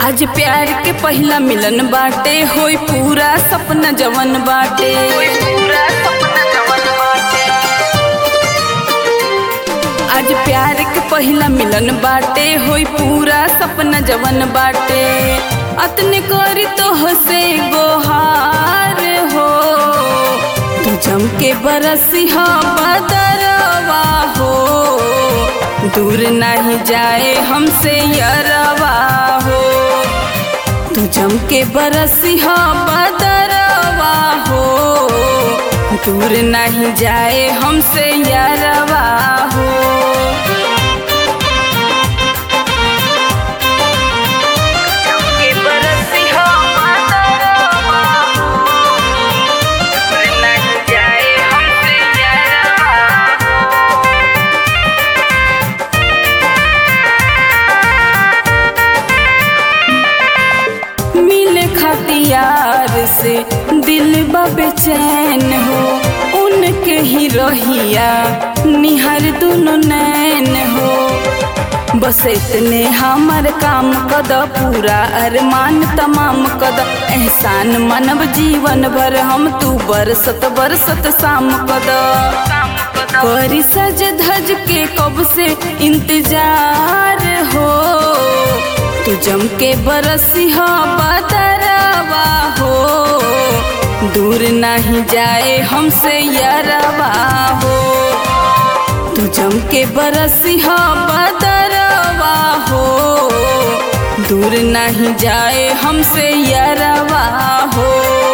आज प्यार के पहला मिलन बाटे, होई पूरा सपना जवन बाटे। आज प्यार के पहला मिलन बाटे, होई पूरा सपना जवन बाटे। अतने करी तो हसे गोहार हो, तू जम के बरसी हो बदरवा हो, दूर नहीं जाए हमसे यरवा हो। तू जम के बरसी हो बदरवा हो, दूर नहीं जाए हमसे यरवा हो। यार से दिल बेचैन हो, उनके ही रहिया निहर दुनो नैन हो। बस इतने हमर काम कद, पूरा अरमान तमाम कद। एहसान मनब जीवन भर हम, तू बरसत बरसत शाम कद। करी सज धज के कब से इंतजार हो, तू जम के बरसी हो बदरवा हो, दूर नहीं जाए हमसे यरवा हो। तू जम के बरसी हो बदरवा हो, दूर नहीं जाए हमसे यरवा हो।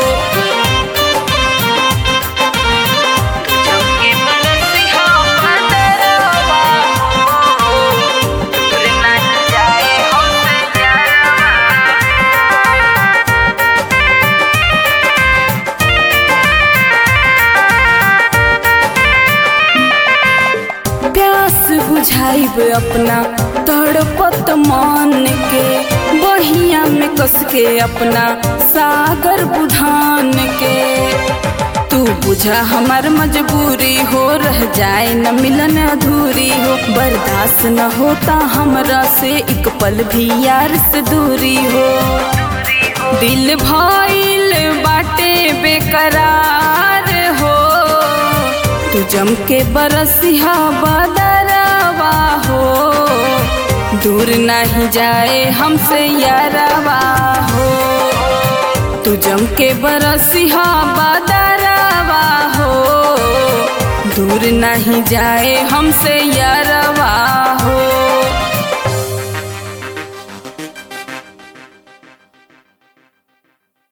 बुझाइब अपना तड़पत मान के, बहिया में कस के अपना सागर बुधान के। तू बुझा हमार मजबूरी हो, रह जाए न मिलन अधूरी हो। बर्दाश्त न होता हमरा से एक पल भी यार से दूरी हो। दिल भइल बाटे बेकरार हो, तू जम के बरसिया बदरवा हो, दूर नहीं जाए हमसे यरवा हो। तू जम के बरसिया बदरवा हो, दूर नहीं जाए हमसे यरवा हो।